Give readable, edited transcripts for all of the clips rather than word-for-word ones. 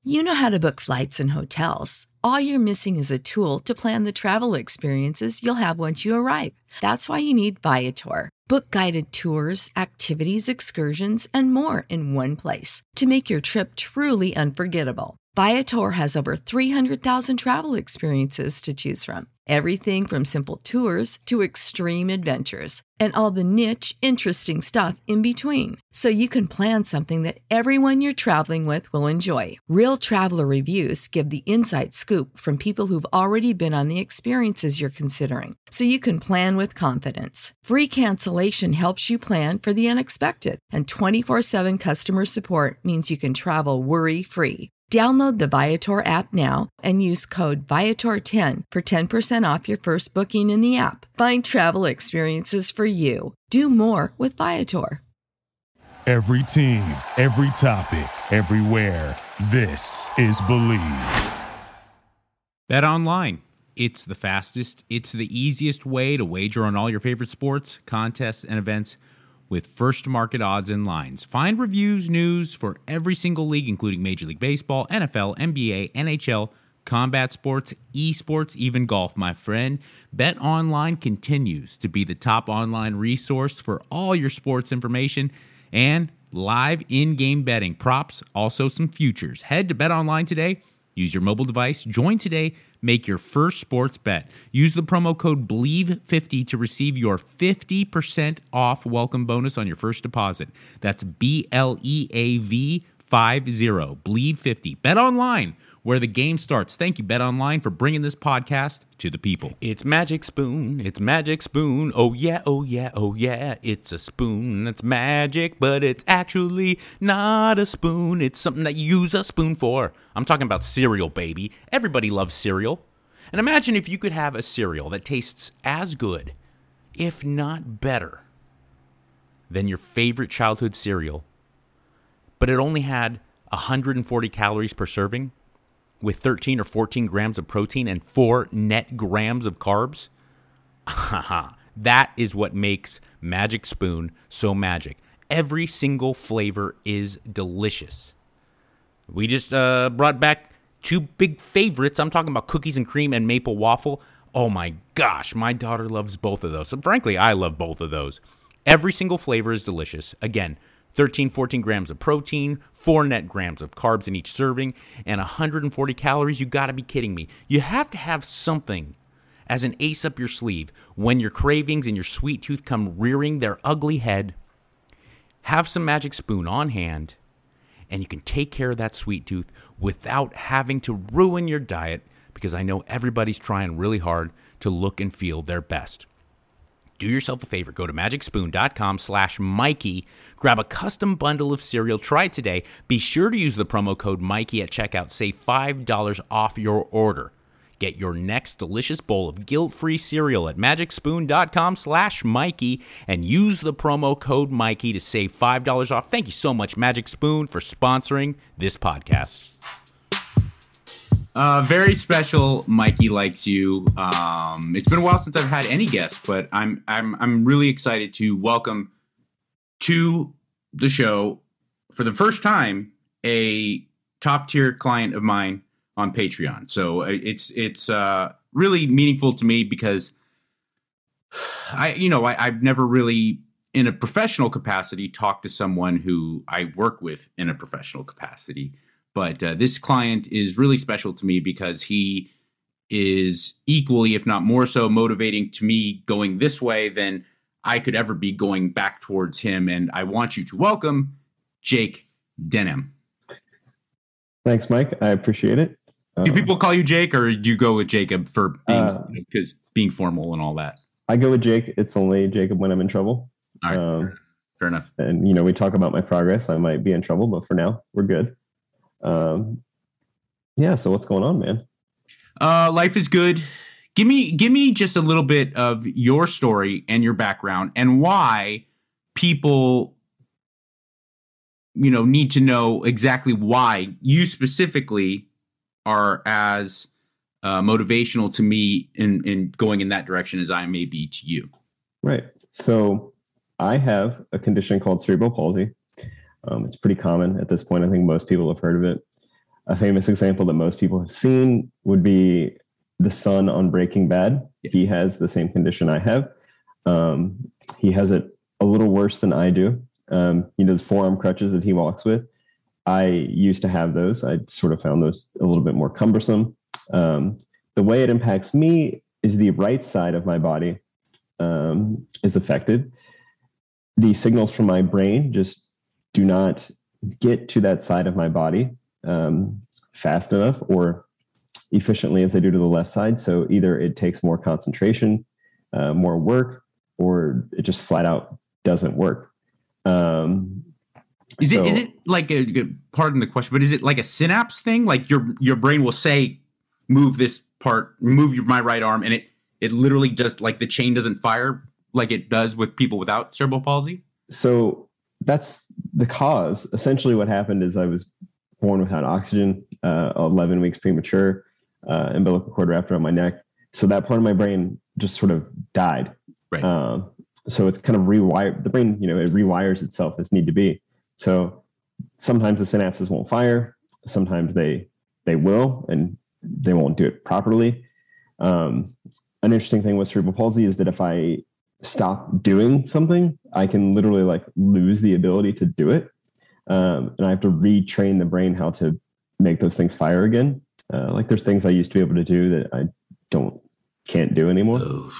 You know how to book flights and hotels. All you're missing is a tool to plan the travel experiences you'll have once you arrive. That's why you need Viator. Book guided tours, activities, excursions, and more in one place to make your trip truly unforgettable. Viator has over 300,000 travel experiences to choose from. Everything from simple tours to extreme adventures and all the niche, interesting stuff in between. So you can plan something that everyone you're traveling with will enjoy. Real traveler reviews give the inside scoop from people who've already been on the experiences you're considering. So you can plan with confidence. Free cancellation helps you plan for the unexpected. And 24/7 customer support means you can travel worry-free. Download the Viator app now and use code Viator10 for 10% off your first booking in the app. Find travel experiences for you. Do more with Viator. Every team, every topic, everywhere. This is Believe. Bet online. It's the fastest, it's the easiest way to wager on all your favorite sports, contests, and events with first-to-market odds and lines. Find reviews, news for every single league, including Major League Baseball, NFL, NBA, NHL, combat sports, esports, even golf, my friend. BetOnline continues to be the top online resource for all your sports information and live in-game betting, props, also some futures. Head to BetOnline today. Use your mobile device. Join today. Make your first sports bet. Use the promo code BLEAV50 to receive your 50% off welcome bonus on your first deposit. That's BLEAV50, BLEAV50. Bet online, where the game starts. Thank you, Bet Online, for bringing this podcast to the people. It's Magic Spoon. It's Magic Spoon. Oh, yeah, oh, yeah, oh, yeah. It's a spoon that's magic, but it's actually not a spoon. It's something that you use a spoon for. I'm talking about cereal, baby. Everybody loves cereal. And imagine if you could have a cereal that tastes as good, if not better, than your favorite childhood cereal, but it only had 140 calories per serving, with 13 or 14 grams of protein and 4 net grams of carbs. That is what makes Magic Spoon so magic. Every single flavor is delicious. We just brought back 2 big favorites. I'm talking about cookies and cream and maple waffle. Oh my gosh, my daughter loves both of those. So frankly, I love both of those. Every single flavor is delicious. Again, 13, 14 grams of protein, 4 net grams of carbs in each serving, and 140 calories. You got to be kidding me. You have to have something as an ace up your sleeve when your cravings and your sweet tooth come rearing their ugly head. Have some Magic Spoon on hand, and you can take care of that sweet tooth without having to ruin your diet, because I know everybody's trying really hard to look and feel their best. Do yourself a favor. Go to magicspoon.com/Mikey. Grab a custom bundle of cereal. Try it today. Be sure to use the promo code Mikey at checkout. Save $5 off your order. Get your next delicious bowl of guilt-free cereal at magicspoon.com/Mikey and use the promo code Mikey to save $5 off. Thank you so much, Magic Spoon, for sponsoring this podcast. Very special. Mikey Likes You. It's been a while since I've had any guests, but I'm really excited to welcome to the show for the first time a top tier client of mine on Patreon. So it's really meaningful to me because I've never really in a professional capacity talked to someone who I work with in a professional capacity. But this client is really special to me because he is equally, if not more so, motivating to me going this way than I could ever be going back towards him. And I want you to welcome Jake Denham. Thanks, Mike. I appreciate it. Do people call you Jake, or do you go with Jacob for being formal and all that? I go with Jake. It's only Jacob when I'm in trouble. All right, fair enough. And, we talk about my progress. I might be in trouble, but for now, we're good. So what's going on, man? Life is good. Give me just a little bit of your story and your background and why people, need to know exactly why you specifically are as motivational to me in going in that direction as I may be to you. Right. So I have a condition called cerebral palsy. It's pretty common at this point. I think most people have heard of it. a famous example that most people have seen would be the son on Breaking Bad. Yeah. He has the same condition I have. He has it a little worse than I do. He does forearm crutches that he walks with. I used to have those. I sort of found those a little bit more cumbersome. The way it impacts me is the right side of my body is affected. The signals from my brain just do not get to that side of my body fast enough or efficiently as they do to the left side. So either it takes more concentration, more work, or it just flat out doesn't work. Is it like pardon the question, but is it like a synapse thing? Like your brain will say, move this part, my right arm, and it literally just like the chain doesn't fire like it does with people without cerebral palsy? So that's the cause. Essentially what happened is I was born without oxygen, 11 weeks premature, umbilical cord wrapped around my neck. So that part of my brain just sort of died. Right. So it's kind of rewired. The brain, it rewires itself as need to be. So sometimes the synapses won't fire. Sometimes they will, and they won't do it properly. An interesting thing with cerebral palsy is that if I stop doing something, I can literally like lose the ability to do it. And I have to retrain the brain how to make those things fire again. Like there's things I used to be able to do that I can't do anymore.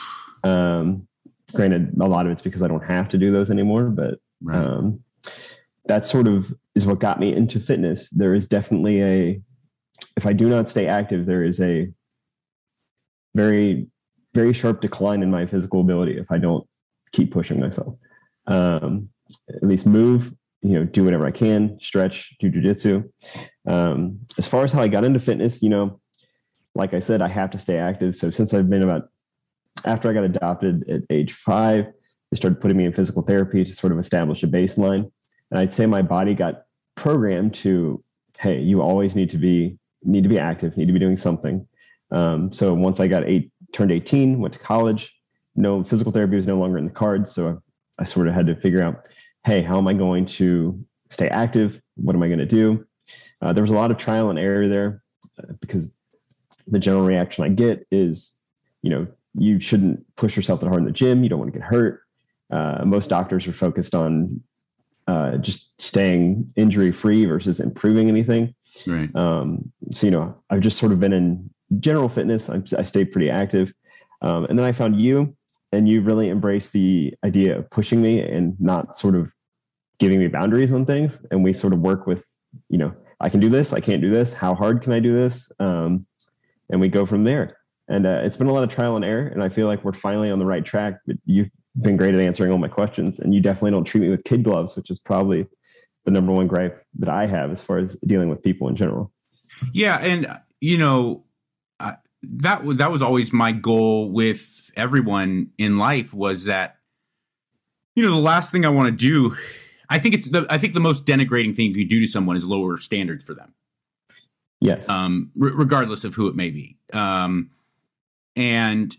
Granted, a lot of it's because I don't have to do those anymore, but right. That sort of is what got me into fitness. There is definitely if I do not stay active, there is a very, very sharp decline in my physical ability if I don't keep pushing myself. At least move, do whatever I can, stretch, do jujitsu. As far as how I got into fitness, like I said, I have to stay active. So since I've been after I got adopted at age 5, they started putting me in physical therapy to sort of establish a baseline. And I'd say my body got programmed to, hey, you always need to be active, need to be doing something. So once I turned 18, went to college, no physical therapy was no longer in the cards. So I sort of had to figure out, hey, how am I going to stay active? What am I going to do? There was a lot of trial and error there because the general reaction I get is, you shouldn't push yourself that hard in the gym. You don't want to get hurt. Most doctors are focused on just staying injury free versus improving anything. Right. So, I've just sort of been in general fitness. I stayed pretty active. And then I found you, and you really embraced the idea of pushing me and not sort of giving me boundaries on things. And we sort of work with, I can do this. I can't do this. How hard can I do this? And we go from there. And it's been a lot of trial and error. And I feel like we're finally on the right track. But you've been great at answering all my questions. And you definitely don't treat me with kid gloves, which is probably the number one gripe that I have as far as dealing with people in general. Yeah. And, that was always my goal with everyone in life was that, the last thing I want to do, I think the most denigrating thing you could do to someone is lower standards for them. Yes. Regardless of who it may be. And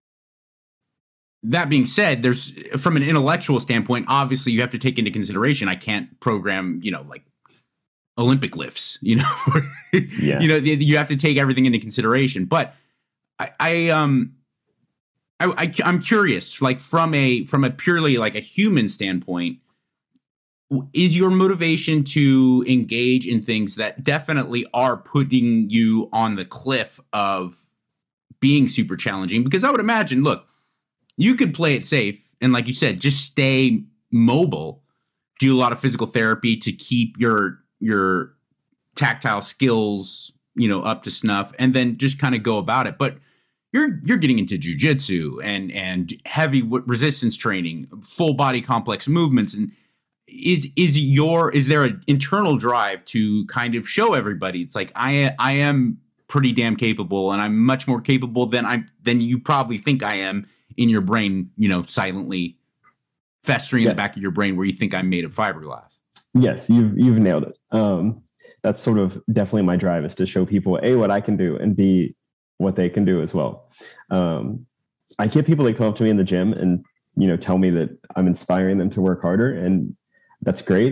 that being said, there's from an intellectual standpoint, obviously you have to take into consideration, I can't program, like Olympic lifts, Yeah. You have to take everything into consideration. But I'm curious, like from a purely like a human standpoint, is your motivation to engage in things that definitely are putting you on the cliff of being super challenging? Because I would imagine, look, you could play it safe and, like you said, just stay mobile, do a lot of physical therapy to keep your tactile skills, up to snuff, and then just kind of go about it. But you're getting into jujitsu and heavy resistance training, full body complex movements, and is there an internal drive to kind of show everybody it's like I am pretty damn capable, and I'm much more capable than you probably think I am in your brain, silently festering in the back of your brain where you think I'm made of fiberglass. Yes, you've nailed it. That's sort of definitely my drive, is to show people A, what I can do, and B, what they can do as well. I get people that come up to me in the gym and, tell me that I'm inspiring them to work harder, and that's great.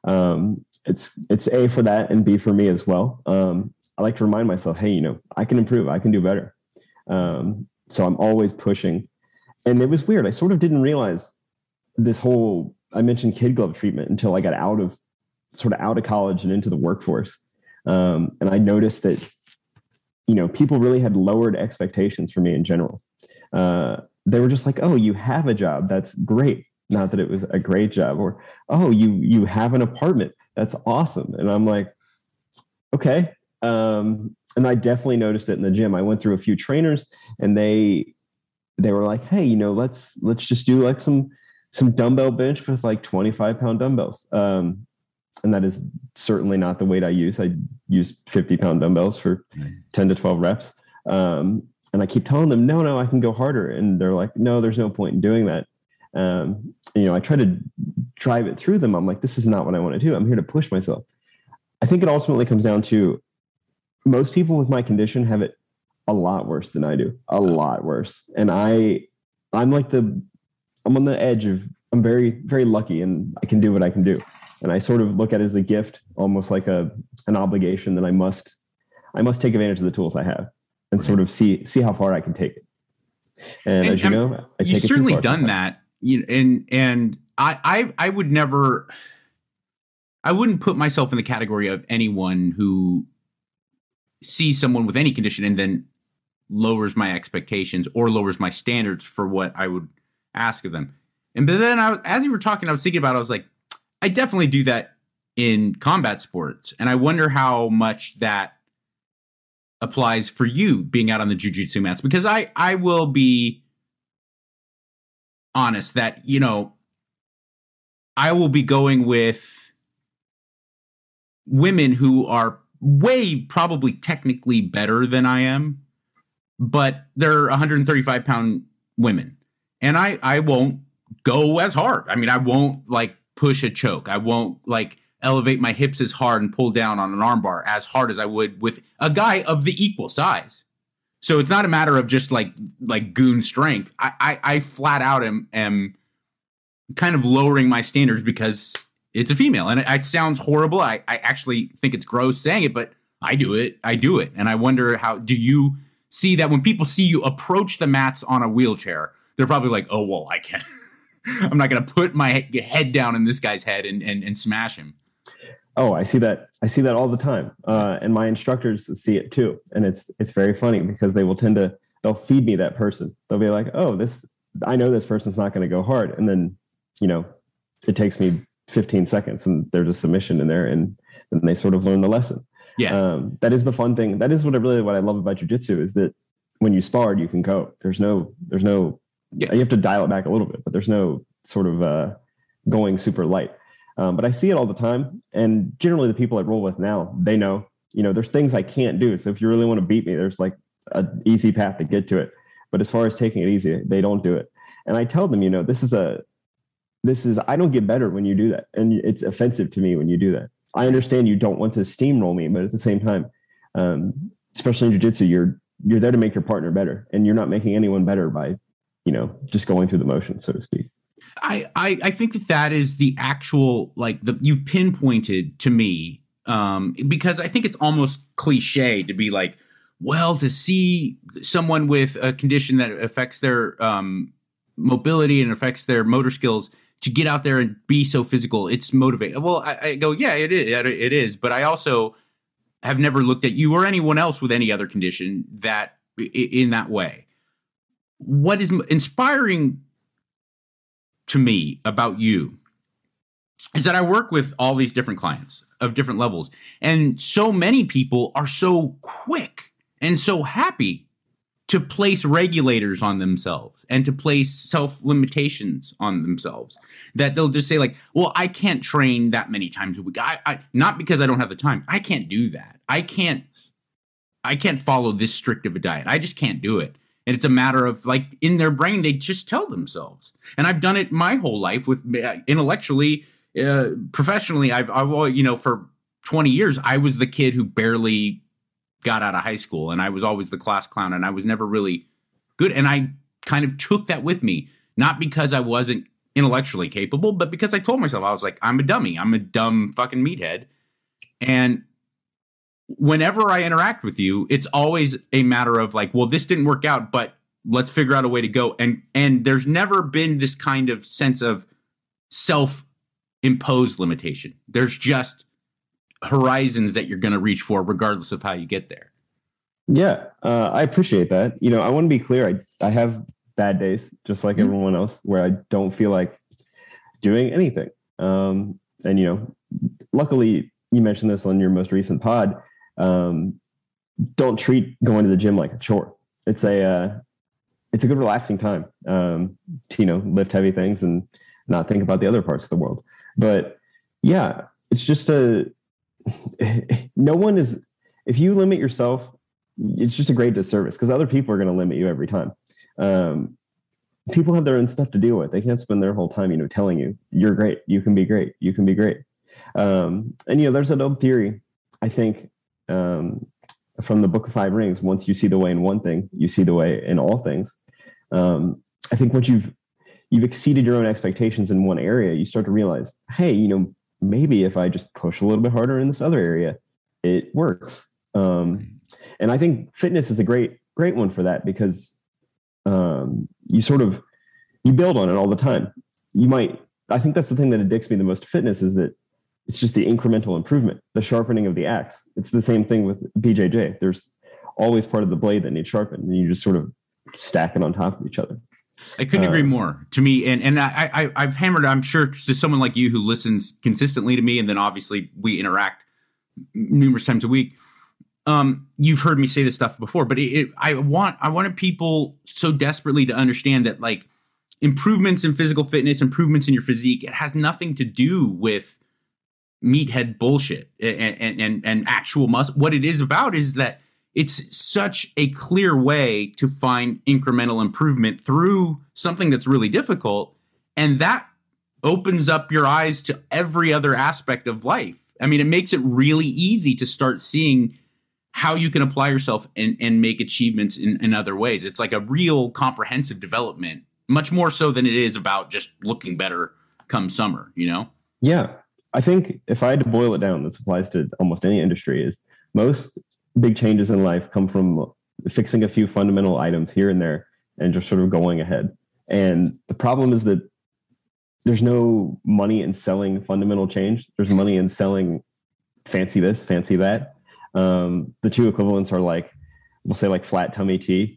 It's A for that and B for me as well. I like to remind myself, hey, I can improve, I can do better. So I'm always pushing. And it was weird. I sort of didn't realize I mentioned kid glove treatment until I got out of college and into the workforce. And I noticed that, people really had lowered expectations for me in general. They were just like, oh, you have a job. That's great. Not that it was a great job. Or, oh, you have an apartment. That's awesome. And I'm like, okay. And I definitely noticed it in the gym. I went through a few trainers and they were like, hey, let's just do like some dumbbell bench with like 25-pound dumbbells. And that is certainly not the weight I use. I use 50-pound dumbbells for 10 to 12 reps. And I keep telling them, no, I can go harder. And they're like, no, there's no point in doing that. I try to drive it through them. I'm like, this is not what I want to do. I'm here to push myself. I think it ultimately comes down to most people with my condition have it a lot worse than I do, a lot worse. And I'm on the edge of, I'm very, very lucky and I can do what I can do. And I sort of look at it as a gift, almost like an obligation that I must take advantage of the tools I have and sort of see how far I can take it. And as you know, you've certainly done that. And I would never, I wouldn't put myself in the category of anyone who sees someone with any condition and then lowers my expectations or lowers my standards for what I would ask of them. But then as you were talking, I was thinking about it, I was like, I definitely do that in combat sports. And I wonder how much that applies for you being out on the jiu-jitsu mats, because I will be honest that, I will be going with women who are way probably technically better than I am, but they're 135-pound women. And I won't go as hard. I mean, I won't like push a choke. I won't like elevate my hips as hard and pull down on an armbar as hard as I would with a guy of the equal size. So it's not a matter of just like goon strength. I flat out am kind of lowering my standards because it's a female. And it sounds horrible. I actually think it's gross saying it, but I do it. And I wonder, how do you see that when people see you approach the mats on a wheelchair, they're probably like, oh, well, I can't. I'm not going to put my head down in this guy's head and smash him. Oh, I see that. I see that all the time. And my instructors see it too. And it's very funny because they'll feed me that person. They'll be like, oh, I know this person's not going to go hard. And then, it takes me 15 seconds and there's a submission in there and they sort of learn the lesson. Yeah. That is the fun thing. That is what I love about jiu-jitsu is that when you spar, you can go. There's no, you have to dial it back a little bit, but there's no sort of going super light. But I see it all the time. And generally the people I roll with now, they know, there's things I can't do. So if you really want to beat me, there's like an easy path to get to it. But as far as taking it easy, they don't do it. And I tell them, I don't get better when you do that. And it's offensive to me when you do that. I understand you don't want to steamroll me, but at the same time, especially in jiu-jitsu, you're there to make your partner better, and you're not making anyone better by, just going through the motions, so to speak. I think that is the actual, you pinpointed to me, because I think it's almost cliche to be like, well, to see someone with a condition that affects their mobility and affects their motor skills to get out there and be so physical, it's motivating. Well, I go, yeah, it is. But I also have never looked at you or anyone else with any other condition that in that way. What is inspiring to me about you is that I work with all these different clients of different levels. And so many people are so quick and so happy to place regulators on themselves and to place self-limitations on themselves that they'll just say like, well, I can't train that many times a week. I not because I don't have the time. I can't do that. I can't follow this strict of a diet. I just can't do it. And it's a matter of like in their brain, they just tell themselves. And I've done it my whole life with intellectually, professionally. I've for 20 years, I was the kid who barely got out of high school, and I was always the class clown, and I was never really good. And I kind of took that with me, not because I wasn't intellectually capable, but because I told myself, I was like, I'm a dummy. I'm a dumb fucking meathead. And whenever I interact with you, it's always a matter of like, well, this didn't work out, but let's figure out a way to go. And there's never been this kind of sense of self-imposed limitation. There's just horizons that you're going to reach for regardless of how you get there. Yeah, I appreciate that. I want to be clear. I have bad days, just like everyone else, where I don't feel like doing anything. And, luckily you mentioned this on your most recent pod. Don't treat going to the gym like a chore. It's a good relaxing time to, lift heavy things and not think about the other parts of the world. But yeah, it's just if you limit yourself, it's just a great disservice because other people are going to limit you every time. People have their own stuff to deal with. They can't spend their whole time, telling you you're great. You can be great. You can be great. And, there's an old theory, I think, from the Book of Five Rings. Once you see the way in one thing, you see the way in all things. I think once you've exceeded your own expectations in one area, you start to realize, hey, maybe if I just push a little bit harder in this other area, it works. And I think fitness is a great one for that because you build on it all the time. I think that's the thing that addicts me the most to fitness is that it's just the incremental improvement, the sharpening of the axe. It's the same thing with BJJ. There's always part of the blade that needs sharpened, and you just sort of stack it on top of each other. I couldn't agree more. To me, and I've hammered, I'm sure, to someone like you who listens consistently to me, and then obviously we interact numerous times a week. You've heard me say this stuff before, but I wanted people so desperately to understand that like improvements in physical fitness, improvements in your physique, it has nothing to do with meathead bullshit and actual muscle. What it is about is that it's such a clear way to find incremental improvement through something that's really difficult. And that opens up your eyes to every other aspect of life. I mean, it makes it really easy to start seeing how you can apply yourself and make achievements in other ways. It's like a real comprehensive development, much more so than it is about just looking better come summer, Yeah. I think if I had to boil it down, this applies to almost any industry, is most big changes in life come from fixing a few fundamental items here and there and just sort of going ahead. And the problem is that there's no money in selling fundamental change. There's money in selling fancy this, fancy that. The two equivalents are we'll say flat tummy tea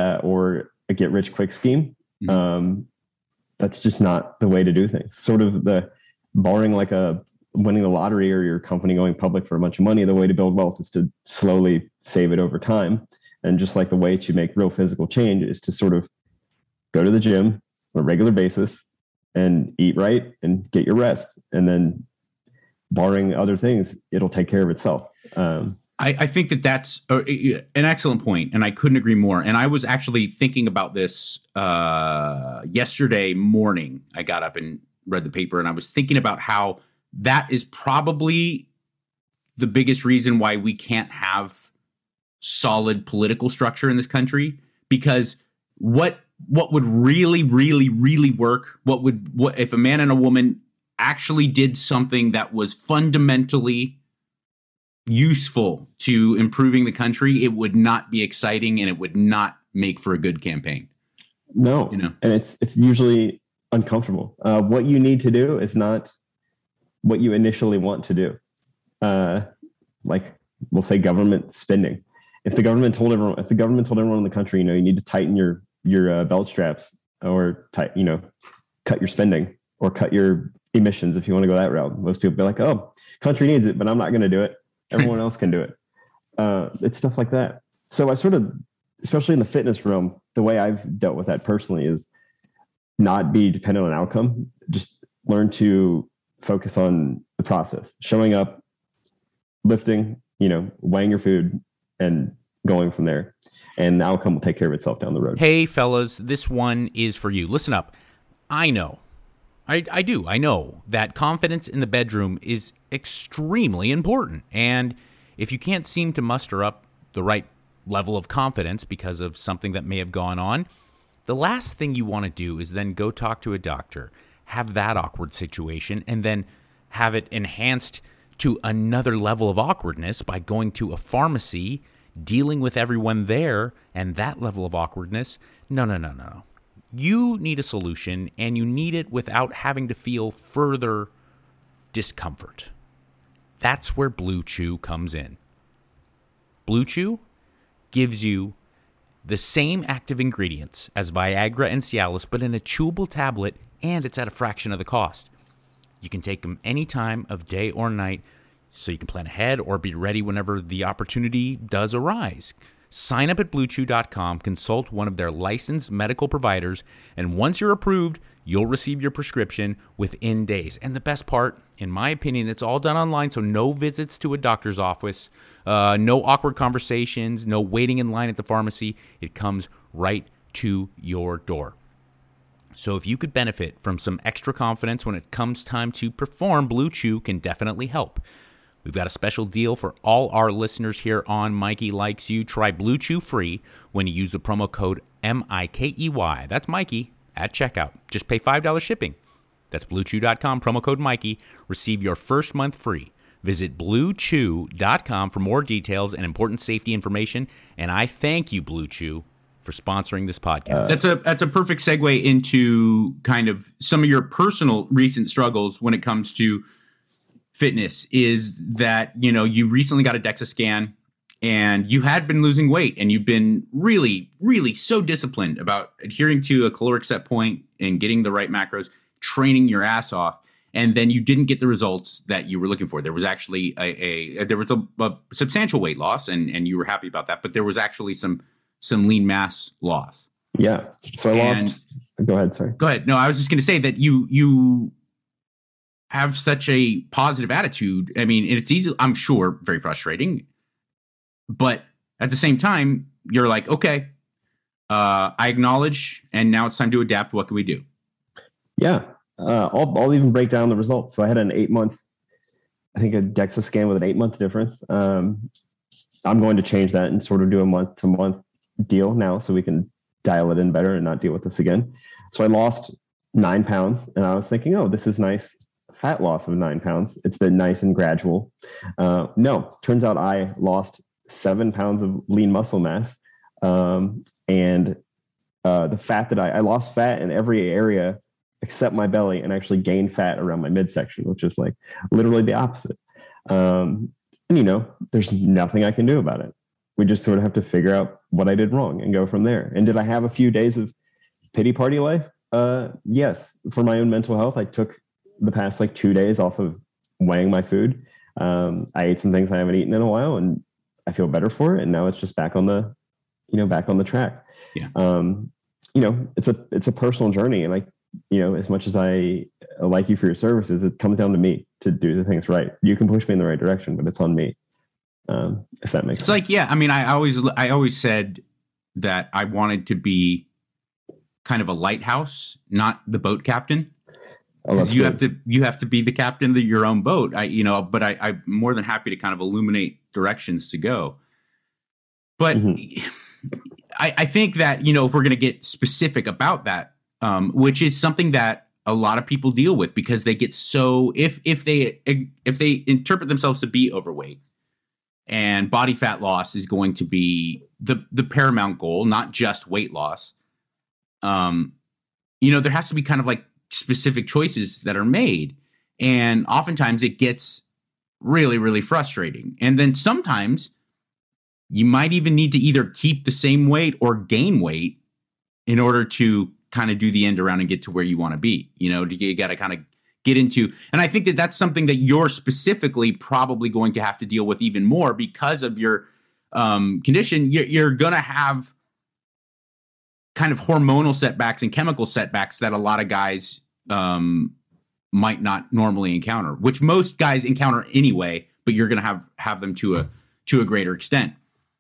or a get rich quick scheme. Mm-hmm. That's just not the way to do things. Sort of barring winning the lottery or your company going public for a bunch of money, the way to build wealth is to slowly save it over time. And just like the way to make real physical change is to sort of go to the gym on a regular basis and eat right and get your rest. And then barring other things, it'll take care of itself. I think that's an excellent point, and I couldn't agree more. And I was actually thinking about this yesterday morning. I got up and read the paper, and I was thinking about how that is probably the biggest reason why we can't have solid political structure in this country. Because what would really, really, really work? What if a man and a woman actually did something that was fundamentally useful to improving the country? It would not be exciting, and it would not make for a good campaign. No, and it's usually uncomfortable. What you need to do is not what you initially want to do. We'll say government spending. If the government told everyone in the country, you need to tighten your belt straps or cut your spending or cut your emissions if you want to go that route, most people be like, oh, country needs it, but I'm not going to do it. Everyone else can do it. It's stuff like that. So I sort of, especially in the fitness realm, the way I've dealt with that personally is not be dependent on outcome. Just learn to focus on the process, showing up, lifting, weighing your food and going from there. And the outcome will take care of itself down the road. Hey, fellas, this one is for you. Listen up. I know that confidence in the bedroom is extremely important. And if you can't seem to muster up the right level of confidence because of something that may have gone on, the last thing you want to do is then go talk to a doctor, have that awkward situation, and then have it enhanced to another level of awkwardness by going to a pharmacy, dealing with everyone there, and that level of awkwardness. No. You need a solution, and you need it without having to feel further discomfort. That's where Blue Chew comes in. Blue Chew gives you the same active ingredients as Viagra and Cialis, but in a chewable tablet, and it's at a fraction of the cost. You can take them any time of day or night, so you can plan ahead or be ready whenever the opportunity does arise. Sign up at BlueChew.com, consult one of their licensed medical providers, and once you're approved, you'll receive your prescription within days. And the best part, in my opinion, it's all done online, so no visits to a doctor's office, no awkward conversations, no waiting in line at the pharmacy. It comes right to your door. So if you could benefit from some extra confidence when it comes time to perform, Blue Chew can definitely help. We've got a special deal for all our listeners here on Mikey Likes You. Try Blue Chew free when you use the promo code MIKEY. That's Mikey at checkout. Just pay $5 shipping. That's BlueChew.com, promo code Mikey. Receive your first month free. Visit BlueChew.com for more details and important safety information. And I thank you, Blue Chew, for sponsoring this podcast. That's a perfect segue into kind of some of your personal recent struggles when it comes to fitness. Is that, you recently got a DEXA scan and you had been losing weight, and you've been really, really so disciplined about adhering to a caloric set point and getting the right macros, training your ass off. And then you didn't get the results that you were looking for. There was actually a substantial weight loss, and you were happy about that, but there was actually some lean mass loss. Yeah. So I lost. Go ahead. Sorry. Go ahead. No, I was just going to say that you have such a positive attitude. I mean, it's easy, I'm sure, very frustrating, but at the same time, you're like, okay, I acknowledge, and now it's time to adapt. What can we do? Yeah. I'll even break down the results. So I had an 8-month, I think a DEXA scan with an 8-month difference. I'm going to change that and sort of do a month-to-month deal now, so we can dial it in better and not deal with this again. So I lost 9 pounds, and I was thinking, oh, this is nice. Fat loss of 9 pounds. It's been nice and gradual. No, turns out I lost 7 pounds of lean muscle mass. And the fat that I lost fat in every area except my belly, and actually gained fat around my midsection, which is like literally the opposite. And there's nothing I can do about it. We just sort of have to figure out what I did wrong and go from there. And did I have a few days of pity party life? Yes. For my own mental health, I took the past 2 days off of weighing my food. I ate some things I haven't eaten in a while, and I feel better for it. And now it's just back on the track. Yeah. It's a personal journey. And as much as I like you for your services, it comes down to me to do the things right. You can push me in the right direction, but it's on me. If that makes sense. I always said that I wanted to be kind of a lighthouse, not the boat captain. Because you have to be the captain of your own boat. But I'm more than happy to kind of illuminate directions to go. But I think that, if we're going to get specific about that, which is something that a lot of people deal with, because they get so, if they interpret themselves to be overweight, and body fat loss is going to be the paramount goal, not just weight loss. There has to be kind of specific choices that are made. And oftentimes it gets really, really frustrating. And then sometimes you might even need to either keep the same weight or gain weight in order to kind of do the end around and get to where you want to be. You got to kind of get into, and I think that that's something that you're specifically probably going to have to deal with even more because of your condition. You're going to have kind of hormonal setbacks and chemical setbacks that a lot of guys might not normally encounter, which most guys encounter anyway, but you're going to have them to a greater extent.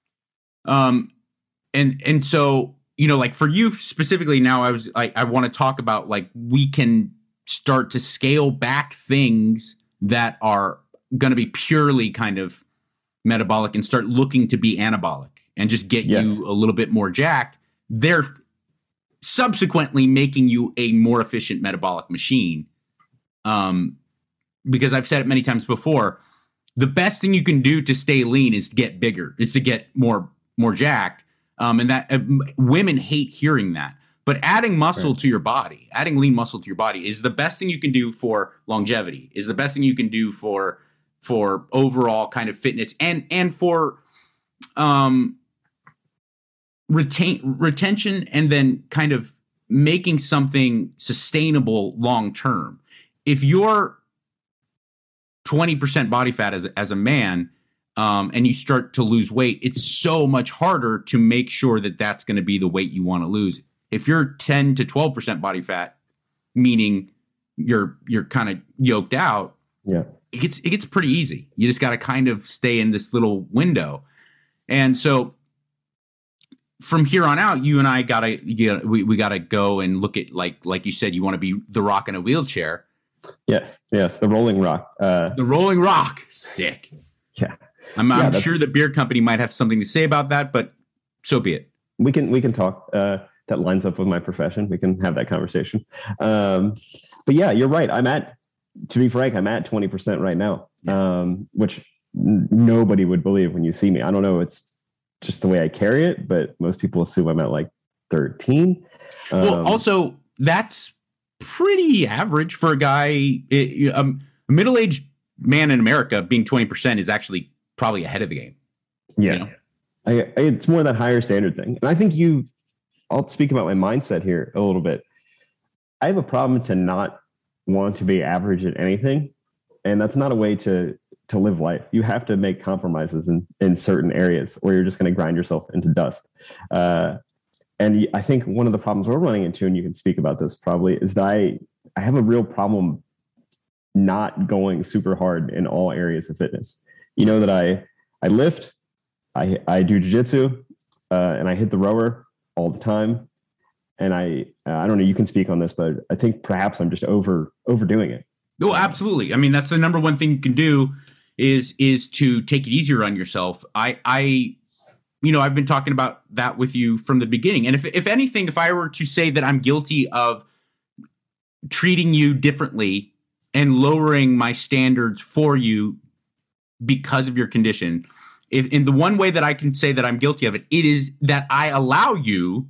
And so, for you specifically now, I want to talk about we can start to scale back things that are going to be purely kind of metabolic and start looking to be anabolic and just get you a little bit more jacked. They're subsequently making you a more efficient metabolic machine. Because I've said it many times before, the best thing you can do to stay lean is to get bigger. It's to get more jacked. And that women hate hearing that. But adding muscle to your body, adding lean muscle to your body is the best thing you can do for longevity, is the best thing you can do for overall kind of fitness and for retention, and then kind of making something sustainable long term. If you're 20% body fat as a man, and you start to lose weight, it's so much harder to make sure that that's going to be the weight you want to lose. If you're 10 to 12% body fat, meaning you're kind of yoked out, it gets pretty easy. You just got to kind of stay in this little window. And so from here on out, you and I we gotta go and look at, like you said, you want to be the Rock in a wheelchair. Yes, the Rolling Rock. The Rolling Rock, sick. Yeah, I'm sure the beer company might have something to say about that, but so be it. We can talk. That lines up with my profession. We can have that conversation. But yeah, you're right. To be frank, I'm at 20% right now, which nobody would believe when you see me. I don't know. It's just the way I carry it, but most people assume I'm at like 13. Well, also that's pretty average for a guy. A middle-aged man in America being 20% is actually probably ahead of the game. Yeah. You know? It's more that higher standard thing. And I think I'll speak about my mindset here a little bit. I have a problem to not want to be average at anything. And that's not a way to live life. You have to make compromises in certain areas, or you're just going to grind yourself into dust. And I think one of the problems we're running into, and you can speak about this probably, is that I have a real problem not going super hard in all areas of fitness. You know that I lift, I do jiu-jitsu, and I hit the rower all the time. And I don't know, you can speak on this, but I think perhaps I'm just overdoing it. Oh, absolutely. I mean, that's the number one thing you can do is to take it easier on yourself. I've been talking about that with you from the beginning. And if anything, if I were to say that I'm guilty of treating you differently and lowering my standards for you because of your condition, in the one way that I can say that I'm guilty of it, it is that I allow you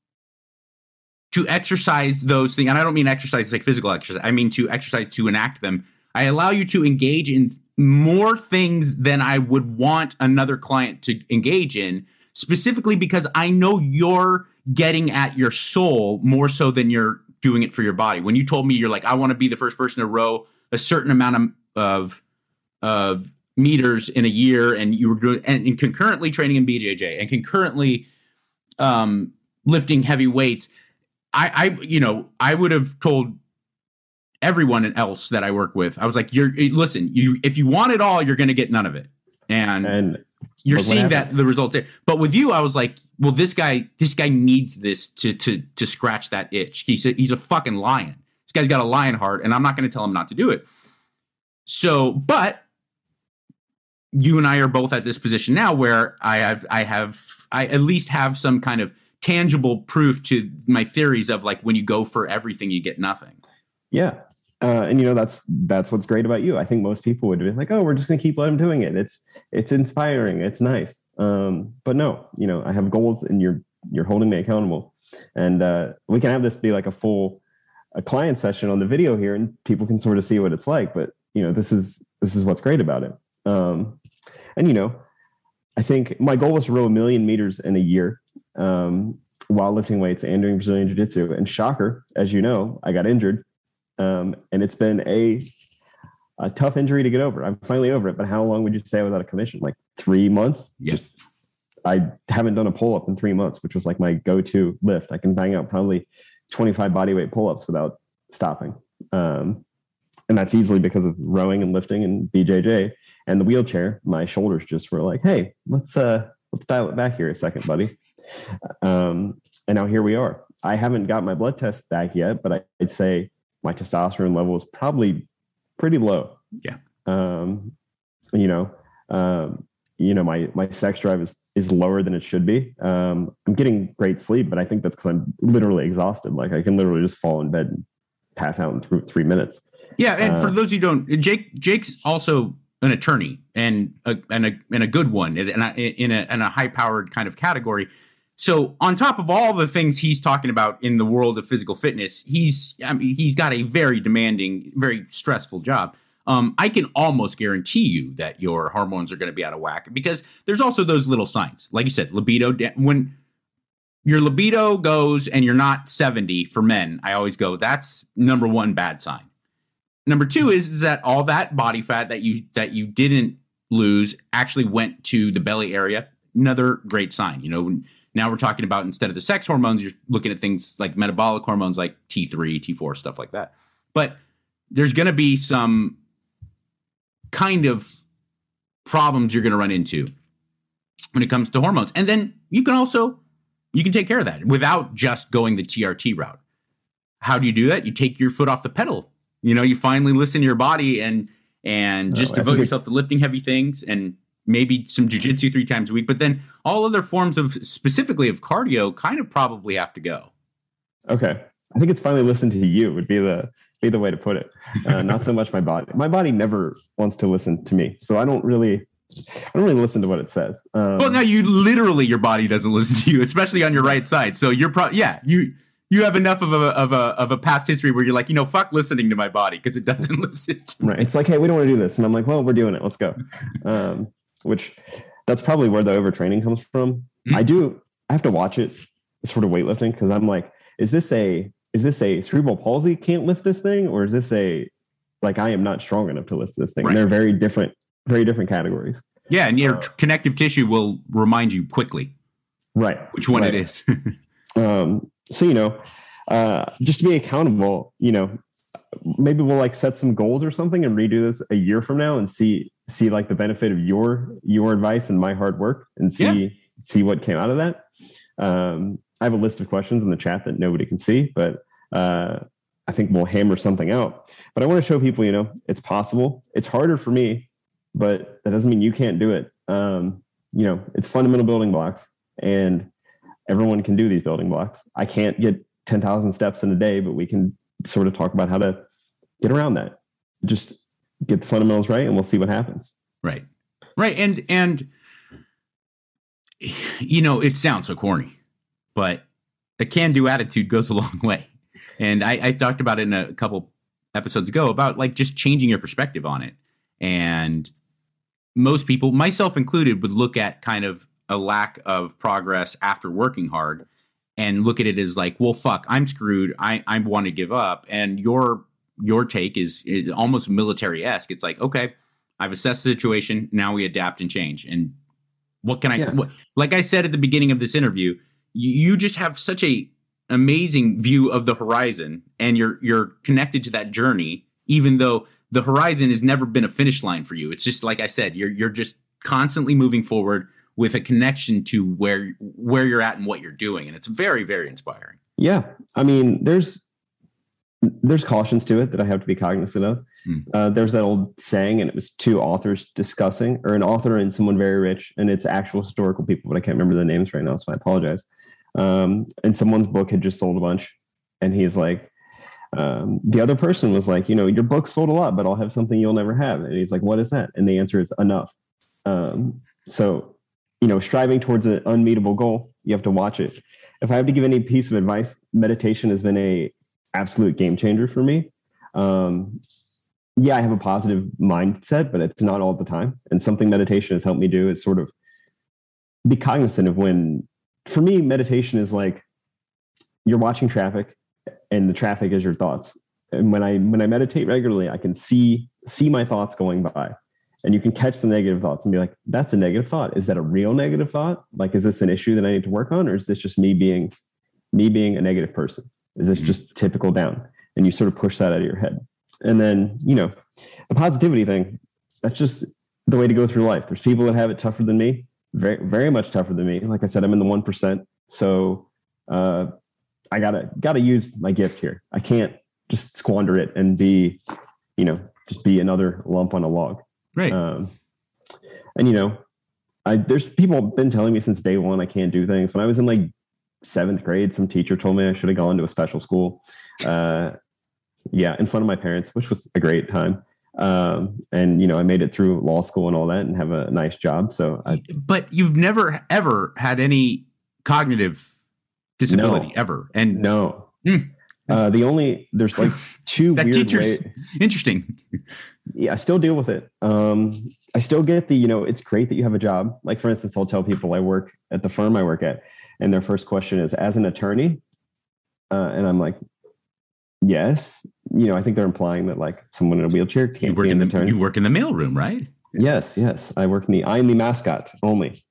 to exercise those things. And I don't mean exercise like physical exercise. I mean to exercise, to enact them. I allow you to engage in more things than I would want another client to engage in, specifically because I know you're getting at your soul more so than you're doing it for your body. When you told me you're like, I want to be the first person to row a certain amount of meters in a year, and you were doing and concurrently training in BJJ and concurrently lifting heavy weights, I would have told everyone else that I work with, I was like, if you want it all, you're going to get none of it. And you're seeing that the results there. But with you, I was like, well, this guy needs this to scratch that itch. He's a fucking lion. This guy's got a lion heart, and I'm not going to tell him not to do it. So, but you and I are both at this position now where I at least have some kind of tangible proof to my theories of like, when you go for everything, you get nothing. Yeah. And that's what's great about you. I think most people would be like, oh, we're just going to keep letting him doing it. It's inspiring. It's nice. But no, I have goals, and you're holding me accountable, and we can have this be like a client session on the video here, and people can sort of see what it's like. But this is what's great about it. And I think my goal was to row 1 million meters in a year, while lifting weights and doing Brazilian Jiu-Jitsu. And shocker, as you know, I got injured. And it's been a tough injury to get over. I'm finally over it. But how long would you say I was out of commission? Like 3 months? Yes. I haven't done a pull-up in 3 months, which was like my go-to lift. I can bang out probably 25 bodyweight pull-ups without stopping. And that's easily because of rowing and lifting and BJJ and the wheelchair. My shoulders just were like, hey, let's dial it back here a second, buddy. And now here we are. I haven't got my blood test back yet, but I'd say my testosterone level is probably pretty low. Yeah. My sex drive is is lower than it should be. I'm getting great sleep, but I think that's because I'm literally exhausted. Like I can literally just fall in bed and pass out in 3 minutes. Yeah, and for those who don't, Jake's also an attorney and a good one in a high powered kind of category. So on top of all the things he's talking about in the world of physical fitness, he's got a very demanding, very stressful job. I can almost guarantee you that your hormones are going to be out of whack because there's also those little signs. Like you said, libido, when your libido goes and you're not 70 for men, I always go, that's number one bad sign. Number two is that all that body fat that you didn't lose actually went to the belly area. Another great sign. Now we're talking about, instead of the sex hormones, you're looking at things like metabolic hormones like T3, T4, stuff like that. But there's going to be some kind of problems you're going to run into when it comes to hormones. And then you can take care of that without just going the TRT route. How do you do that? You take your foot off the pedal. You finally listen to your body and just devote yourself to lifting heavy things and maybe some jujitsu 3 times a week. But then all other forms of, specifically of cardio, kind of probably have to go. Okay. I think it's finally listen to you would be the way to put it. Not so much my body. My body never wants to listen to me. So I don't really listen to what it says. Well, now your body doesn't listen to you, especially on your right side. So you're you have enough of a past history where you're like, fuck listening to my body because it doesn't listen to me. Right. It's like, hey, we don't want to do this. And I'm like, well, we're doing it. Let's go. Which that's probably where the overtraining comes from. Mm-hmm. I have to watch it, sort of weightlifting, because I'm like, is this a cerebral palsy can't lift this thing? Or is this I am not strong enough to lift this thing? Right. And they're very different categories. Yeah. And your connective tissue will remind you quickly. Right. Which one it is. So, just to be accountable, maybe we'll set some goals or something and redo this a year from now and see the benefit of your advice and my hard work and see what came out of that. I have a list of questions in the chat that nobody can see, but I think we'll hammer something out. But I want to show people, it's possible. It's harder for me, but that doesn't mean you can't do it. It's fundamental building blocks, and everyone can do these building blocks. I can't get 10,000 steps in a day, but we can sort of talk about how to get around that. Just get the fundamentals right, and we'll see what happens. Right. And it sounds so corny, but a can-do attitude goes a long way. And I talked about it in a couple episodes ago about just changing your perspective on it. And most people, myself included, would look at kind of a lack of progress after working hard and look at it as like, well, fuck, I'm screwed. I want to give up. And your take is almost military-esque. It's like, okay, I've assessed the situation. Now we adapt and change. And what can like I said at the beginning of this interview, you just have such a amazing view of the horizon, and you're connected to that journey, even though the horizon has never been a finish line for you. It's just, like I said, you're just constantly moving forward with a connection to where you're at and what you're doing. And it's very, very inspiring. Yeah. I mean, there's cautions to it that I have to be cognizant of. There's that old saying, and it was 2 authors discussing, or an author and someone very rich, and it's actual historical people, but I can't remember the names right now, so I apologize. And someone's book had just sold a bunch, and he's like, the other person was like, your book sold a lot, but I'll have something you'll never have. And he's like, what is that? And the answer is enough. So striving towards an unmeetable goal, you have to watch it. If I have to give any piece of advice, meditation has been a absolute game changer for me. I have a positive mindset, but it's not all the time. And something meditation has helped me do is sort of be cognizant of when, for me, meditation is like you're watching traffic and the traffic is your thoughts. And when I meditate regularly, I can see my thoughts going by. And you can catch the negative thoughts and be like, that's a negative thought. Is that a real negative thought? Like, is this an issue that I need to work on? Or is this just me being a negative person? Is this just typical down? And you sort of push that out of your head. And then, the positivity thing, that's just the way to go through life. There's people that have it tougher than me, very, very much tougher than me. Like I said, I'm in the 1%. So I gotta use my gift here. I can't just squander it and be, just be another lump on a log. Right. And there's people been telling me since day one I can't do things. When I was in like 7th grade, some teacher told me I should have gone to a special school. In front of my parents, which was a great time. And, you know, I made it through law school and all that and have a nice job. So, but you've never, ever had any cognitive disability ever. And no, there's like 2 that weird teacher's ways. Interesting. Yeah, I still deal with it. I still get it's great that you have a job. Like, for instance, I'll tell people I work at the firm I work at, and their first question is, as an attorney? And I'm like, yes. You know, I think they're implying that like someone in a wheelchair can't be an attorney. You work in the mailroom, right? Yes. I work I'm the mascot only.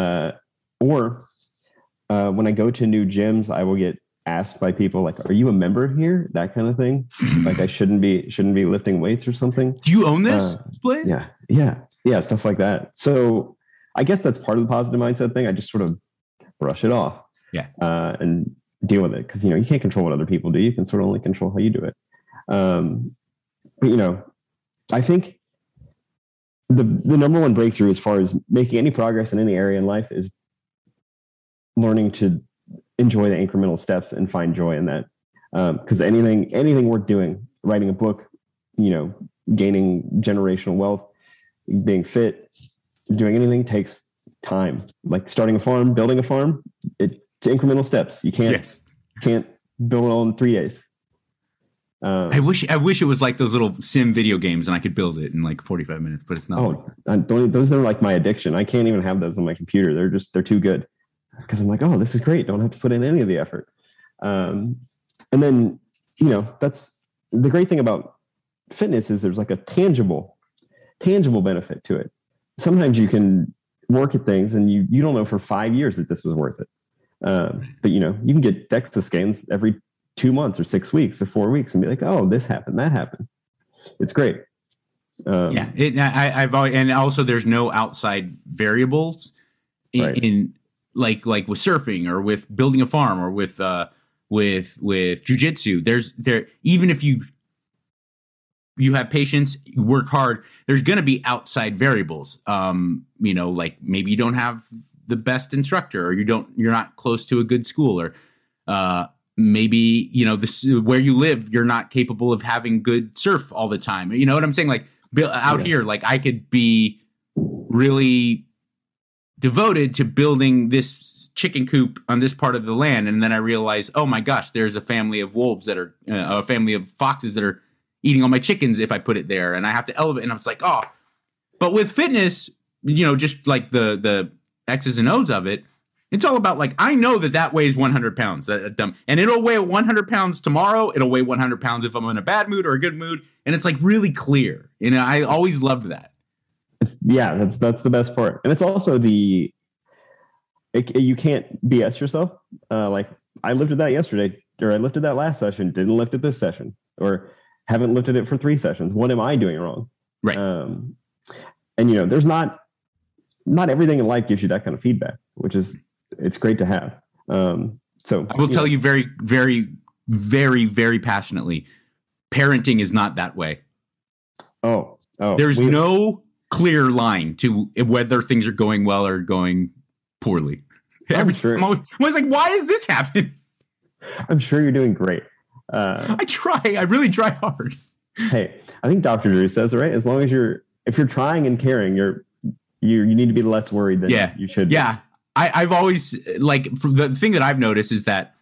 Or when I go to new gyms, I will get asked by people like, "Are you a member here?" That kind of thing. Like I shouldn't be lifting weights or something. Do you own this place? Yeah, stuff like that. So I guess that's part of the positive mindset thing. I just sort of brush it off. Yeah. And deal with it, because you know you can't control what other people do. You can sort of only control how you do it. But you know, I think the number one breakthrough as far as making any progress in any area in life is learning to enjoy the incremental steps and find joy in that. Because anything worth doing, writing a book, you know, gaining generational wealth, being fit, doing anything takes time. Like starting a farm, building a farm, it's incremental steps. You can't build it all in 3 days. I wish it was like those little sim video games and I could build it in like 45 minutes, but it's not. Those are like my addiction. I can't even have those on my computer. They're too good, because I'm like, oh, this is great. Don't have to put in any of the effort. And then, you know, that's the great thing about fitness is there's like a tangible benefit to it. Sometimes you can work at things and you don't know for 5 years that this was worth it. But you know, you can get DEXA scans every 2 months or 6 weeks or 4 weeks and be like, oh, this happened, that happened. It's great. I've always, and also there's no outside variables in like with surfing or with building a farm or with jujitsu. Even if you have patience, you work hard, there's going to be outside variables. You know, like maybe you don't have the best instructor, or you're not close to a good school, or maybe, you know, this where you live, you're not capable of having good surf all the time. You know what I'm saying? Like out here, like I could be really devoted to building this chicken coop on this part of the land, and then I realize, oh my gosh, there's a family of wolves that are a family of foxes that are eating all my chickens if I put it there, and I have to elevate. And I was like, oh, but with fitness, you know, just like the X's and O's of it, it's all about like, I know that weighs 100 pounds, and it'll weigh 100 pounds tomorrow. It'll weigh 100 pounds if I'm in a bad mood or a good mood. And it's like really clear. You know, I always loved that. That's the best part. And it's also you can't BS yourself. Like I lifted that yesterday, or I lifted that last session, didn't lift it this session, or haven't lifted it for 3 sessions. What am I doing wrong? Right. And you know, there's not everything in life gives you that kind of feedback, which is, it's great to have. So I will tell you very, very, very, very passionately, parenting is not that way. Oh, there's no clear line to whether things are going well or going poorly. I'm sure. I'm always like, why is this happening? I'm sure you're doing great. I really try hard. Hey, I think Dr. Drew says, right? As long as if you're trying and caring, you need to be less worried than you should be. Yeah. I've always, like, the thing that I've noticed is that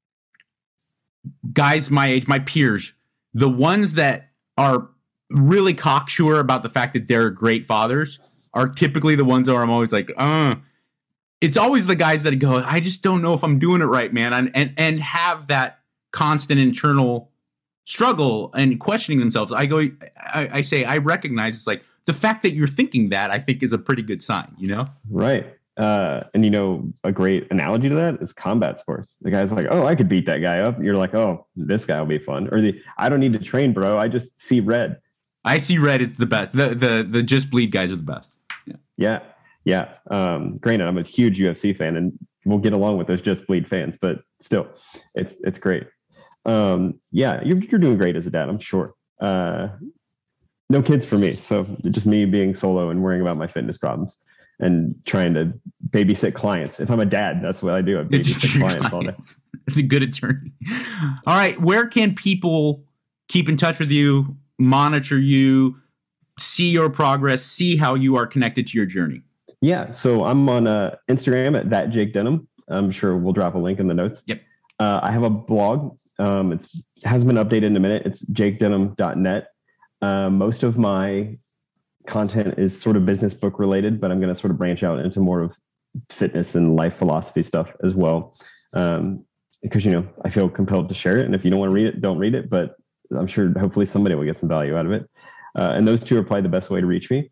guys my age, my peers, the ones that are really cocksure about the fact that they're great fathers are typically the ones where I'm always like, it's always the guys that go, I just don't know if I'm doing it right, man. And have that constant internal struggle and questioning themselves. I say, I recognize it's like the fact that you're thinking that, I think, is a pretty good sign, you know? Right. And you know, a great analogy to that is combat sports. The guy's like, oh, I could beat that guy up. You're like, oh, this guy will be fun. Or I don't need to train, bro. I just see red. I see red is the best. The Just Bleed guys are the best. Yeah. Granted, I'm a huge UFC fan, and we'll get along with those Just Bleed fans, but still, it's great. You're doing great as a dad, I'm sure. No kids for me, so just me being solo and worrying about my fitness problems. and trying to babysit clients. If I'm a dad, that's what I do. I babysit clients all day. It's a good attorney. All right. Where can people keep in touch with you, monitor you, see your progress, see how you are connected to your journey? Yeah. So I'm on Instagram at @JakeDenham. I'm sure we'll drop a link in the notes. Yep. I have a blog. It hasn't been updated in a minute. It's jakedenham.net. Most of my content is sort of business book related, but I'm going to sort of branch out into more of fitness and life philosophy stuff as well. Because, I feel compelled to share it. And if you don't want to read it, don't read it. But I'm sure hopefully somebody will get some value out of it. And those two are probably the best way to reach me.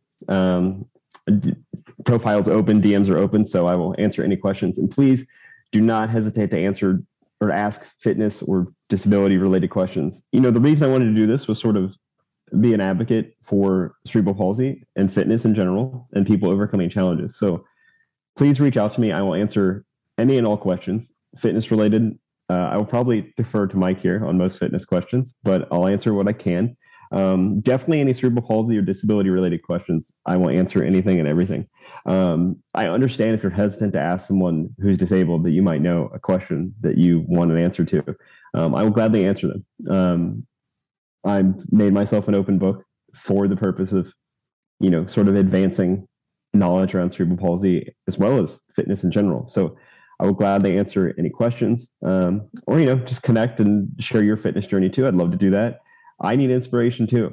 Profile's open, DMs are open, so I will answer any questions. And please do not hesitate to answer or ask fitness or disability related questions. The reason I wanted to do this was sort of be an advocate for cerebral palsy and fitness in general and people overcoming challenges. So please reach out to me. I will answer any and all questions, fitness related. I will probably defer to Mike here on most fitness questions, but I'll answer what I can. Definitely any cerebral palsy or disability related questions. I will answer anything and everything. I understand if you're hesitant to ask someone who's disabled that you might know a question that you want an answer to. I will gladly answer them. I've made myself an open book for the purpose of, sort of advancing knowledge around cerebral palsy as well as fitness in general. So I will gladly answer any questions, or, just connect and share your fitness journey too. I'd love to do that. I need inspiration too.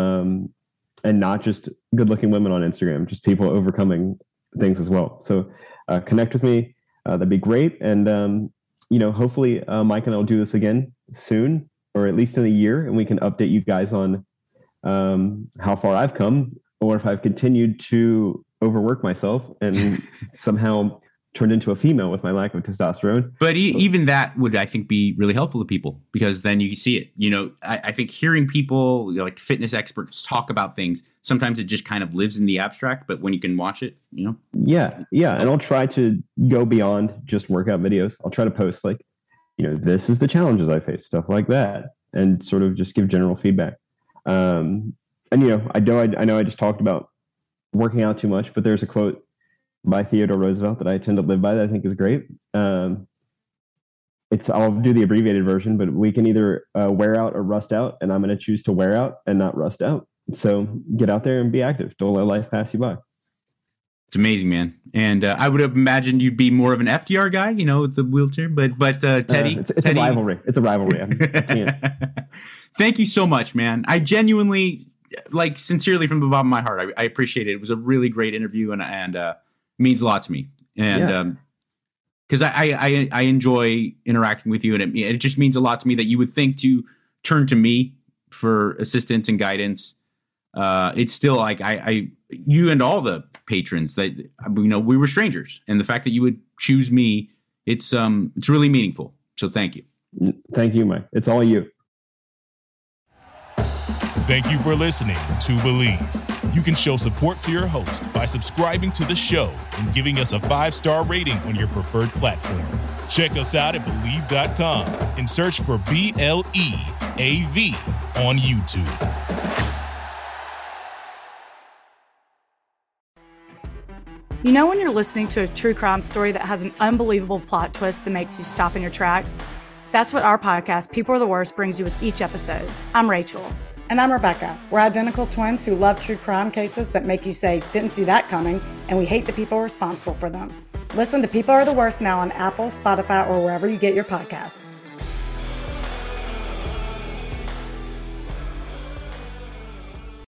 And not just good looking women on Instagram, just people overcoming things as well. So connect with me. That'd be great. And, hopefully Mike and I will do this again soon, or at least in a year, and we can update you guys on how far I've come, or if I've continued to overwork myself and somehow turned into a female with my lack of testosterone. But even that would, I think, be really helpful to people, because then you see it. I think hearing people like fitness experts talk about things, sometimes it just kind of lives in the abstract, but when you can watch it, Yeah. And I'll try to go beyond just workout videos. I'll try to post like, this is the challenges I face, stuff like that, and sort of just give general feedback. And, I know I just talked about working out too much, but there's a quote by Theodore Roosevelt that I tend to live by that I think is great. I'll do the abbreviated version, but we can either wear out or rust out, and I'm going to choose to wear out and not rust out. So get out there and be active. Don't let life pass you by. It's amazing, man. And I would have imagined you'd be more of an FDR guy, with the wheelchair, but Teddy, it's Teddy. A rivalry. It's a rivalry. Thank you so much, man. I genuinely, sincerely from the bottom of my heart, I appreciate it. It was a really great interview, and means a lot to me. And because I enjoy interacting with you, and it just means a lot to me that you would think to turn to me for assistance and guidance. It's still like you and all the patrons that we were strangers, and the fact that you would choose me, it's really meaningful. So thank you. Thank you, Mike. It's all you. Thank you for listening to Believe. You can show support to your host by subscribing to the show and giving us a 5-star rating on your preferred platform. Check us out at Believe.com and search for BLEAV on YouTube. When you're listening to a true crime story that has an unbelievable plot twist that makes you stop in your tracks? That's what our podcast, People Are the Worst, brings you with each episode. I'm Rachel. And I'm Rebecca. We're identical twins who love true crime cases that make you say, didn't see that coming, and we hate the people responsible for them. Listen to People Are the Worst now on Apple, Spotify, or wherever you get your podcasts.